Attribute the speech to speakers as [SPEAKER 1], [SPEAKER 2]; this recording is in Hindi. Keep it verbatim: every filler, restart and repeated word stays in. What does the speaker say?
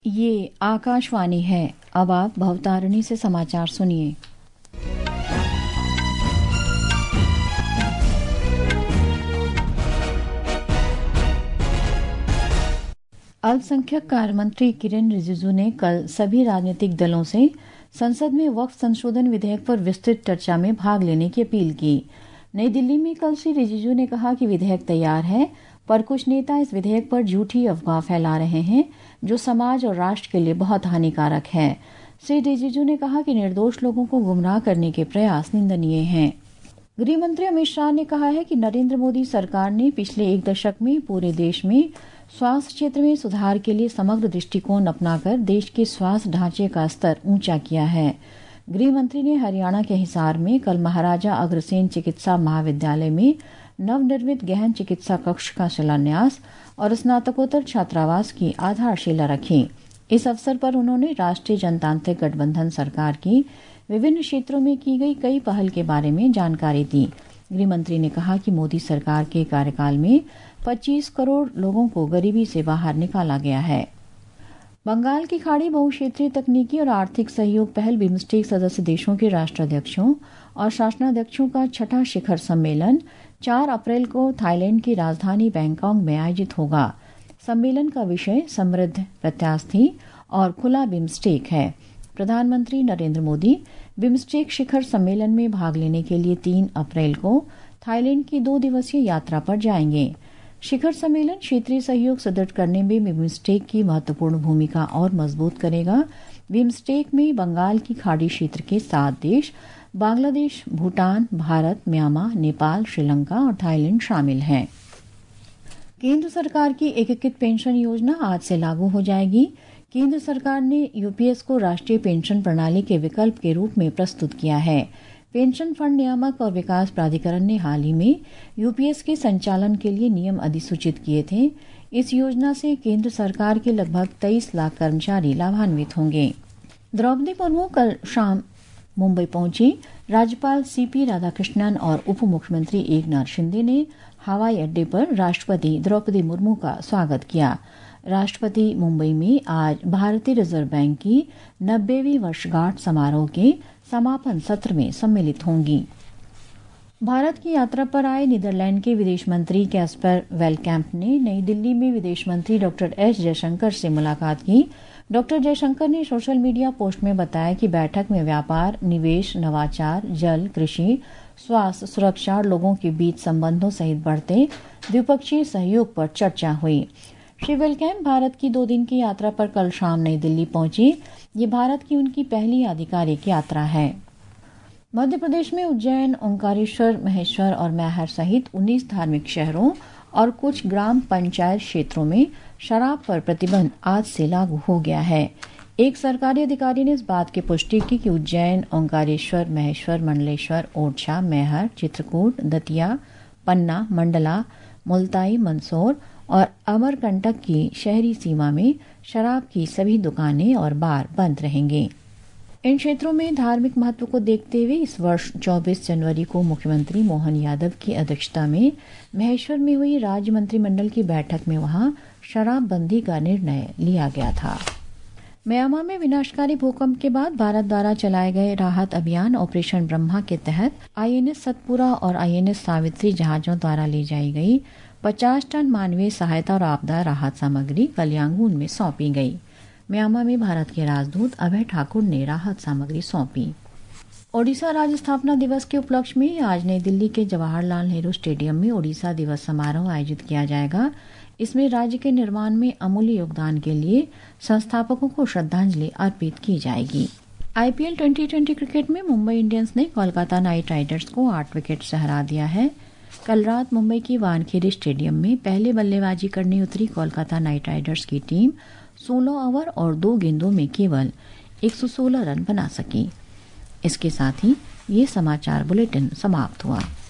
[SPEAKER 1] ये आकाशवाणी है। अब आप भवतारिणी से समाचार सुनिए। अल्पसंख्यक कार्य मंत्री किरेन रिजिजू ने कल सभी राजनीतिक दलों से संसद में वक्फ संशोधन विधेयक पर विस्तृत चर्चा में भाग लेने की अपील की। नई दिल्ली में कल श्री रिजिजू ने कहा कि विधेयक तैयार है, पर कुछ नेता इस विधेयक पर झूठी अफवाह फैला रहे हैं जो समाज और राष्ट्र के लिए बहुत हानिकारक है। श्री रिजिजू ने कहा कि निर्दोष लोगों को गुमराह करने के प्रयास निंदनीय हैं। गृह मंत्री अमित शाह ने कहा है कि नरेंद्र मोदी सरकार ने पिछले एक दशक में पूरे देश में स्वास्थ्य क्षेत्र में सुधार के लिए समग्र दृष्टिकोण अपनाकर देश के स्वास्थ्य ढांचे का स्तर ऊंचा किया है। गृह मंत्री ने हरियाणा के हिसार में कल महाराजा अग्रसेन चिकित्सा महाविद्यालय में नवनिर्मित गहन चिकित्सा कक्ष का शिलान्यास और स्नातकोत्तर छात्रावास की आधारशिला रखी। इस अवसर पर उन्होंने राष्ट्रीय जनतांत्रिक गठबंधन सरकार की विभिन्न क्षेत्रों में की गई कई पहल के बारे में जानकारी दी। गृह मंत्री ने कहा कि मोदी सरकार के कार्यकाल में पच्चीस करोड़ लोगों को गरीबी से बाहर निकाला गया है। बंगाल की खाड़ी बहुक्षेत्रीय तकनीकी और आर्थिक सहयोग पहल बिम्स्टेक सदस्य देशों के राष्ट्राध्यक्षों और शासनाध्यक्षों का छठा शिखर सम्मेलन चार अप्रैल को थाईलैंड की राजधानी बैंकॉक में आयोजित होगा। सम्मेलन का विषय समृद्ध, प्रत्यास्थी और खुला बिम्स्टेक है। प्रधानमंत्री नरेंद्र मोदी बिम्स्टेक शिखर सम्मेलन में भाग लेने के लिए तीन अप्रैल को थाईलैंड की दो दिवसीय यात्रा पर जाएंगे। शिखर सम्मेलन क्षेत्रीय सहयोग सुदृढ़ करने में बिम्स्टेक की महत्वपूर्ण भूमिका और मजबूत करेगा। बिम्स्टेक में बंगाल की खाड़ी क्षेत्र के सात देश बांग्लादेश, भूटान, भारत, म्यांमार, नेपाल, श्रीलंका और थाईलैंड शामिल हैं। केंद्र सरकार की एकीकृत पेंशन योजना आज से लागू हो जाएगी। केंद्र सरकार ने यूपीएस को राष्ट्रीय पेंशन प्रणाली के विकल्प के रूप में प्रस्तुत किया है। पेंशन फंड नियामक और विकास प्राधिकरण ने हाल ही में यूपीएस के संचालन के लिए नियम अधिसूचित किए थे। इस योजना से केंद्र सरकार के लगभग तेईस लाख कर्मचारी लाभान्वित होंगे। द्रौपदी मुर्मू कल शाम मुंबई पहुंची। राज्यपाल सीपी राधाकृष्णन और उप मुख्यमंत्री एकनाथ शिंदे ने हवाई अड्डे पर राष्ट्रपति द्रौपदी मुर्मू का स्वागत किया। राष्ट्रपति मुंबई में आज भारतीय रिजर्व बैंक की नब्बेवीं वर्षगांठ समारोह के समापन सत्र में सम्मिलित होंगी। भारत की यात्रा पर आए नीदरलैंड के विदेश मंत्री कैस्पर वेलकैम्प ने नई दिल्ली में विदेश मंत्री डॉक्टर एस जयशंकर से मुलाकात की। डॉक्टर जयशंकर ने सोशल मीडिया पोस्ट में बताया कि बैठक में व्यापार, निवेश, नवाचार, जल, कृषि, स्वास्थ्य, सुरक्षा और लोगों के बीच संबंधों सहित बढ़ते द्विपक्षीय सहयोग पर चर्चा हुई। श्री वेलकैम्प भारत की दो दिन की यात्रा पर कल शाम नई दिल्ली पहुंची। ये भारत की उनकी पहली आधिकारिक यात्रा है। मध्य प्रदेश में उज्जैन, ओंकारेश्वर, महेश्वर और मैहर सहित उन्नीस धार्मिक शहरों और कुछ ग्राम पंचायत क्षेत्रों में शराब पर प्रतिबंध आज से लागू हो गया है। एक सरकारी अधिकारी ने इस बात की पुष्टि की कि उज्जैन, ओंकारेश्वर, महेश्वर, मंडलेश्वर, ओरछा, मैहर, चित्रकूट, दतिया, पन्ना, मंडला, मुल्ताई, मंदसौर और अमरकंटक की शहरी सीमा में शराब की सभी दुकानें और बार बंद रहेंगे। इन क्षेत्रों में धार्मिक महत्व को देखते हुए इस वर्ष चौबीस जनवरी को मुख्यमंत्री मोहन यादव की अध्यक्षता में महेश्वर में हुई राज्य मंत्रिमंडल की बैठक में वहां शराबबंदी का निर्णय लिया गया था। म्यांमार में विनाशकारी भूकंप के बाद भारत द्वारा चलाए गए राहत अभियान ऑपरेशन ब्रह्मा के तहत आईएनएस सतपुरा और आईएनएस सावित्री जहाजों द्वारा ले जाई गई पचास टन मानवीय सहायता और आपदा राहत सामग्री कल यांगून में सौंपी गई। म्यांमार में भारत के राजदूत अभय ठाकुर ने राहत सामग्री सौंपी। ओडिशा राज्य स्थापना दिवस के उपलक्ष्य में आज नई दिल्ली के जवाहरलाल नेहरू स्टेडियम में ओडिशा दिवस समारोह आयोजित किया जाएगा। इसमें राज्य के निर्माण में अमूल्य योगदान के लिए संस्थापकों को श्रद्धांजलि अर्पित की जाएगी। आईपीएल ट्वेंटी ट्वेंटी क्रिकेट में मुंबई इंडियंस ने कोलकाता नाइट राइडर्स को आठ विकेट से हरा दिया है। कल रात मुंबई की वानखेड़े स्टेडियम में पहले बल्लेबाजी करने उतरी कोलकाता नाइट राइडर्स की टीम सोलह ओवर और दो गेंदों में केवल एक सौ सोलह रन बना सकी। इसके साथ ही ये समाचार बुलेटिन समाप्त हुआ।